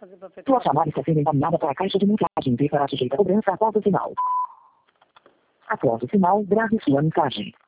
Sua chamada está sendo encaminhada para a caixa de mensagens e será sujeita a cobrança após o sinal. Após o sinal, grave sua mensagem.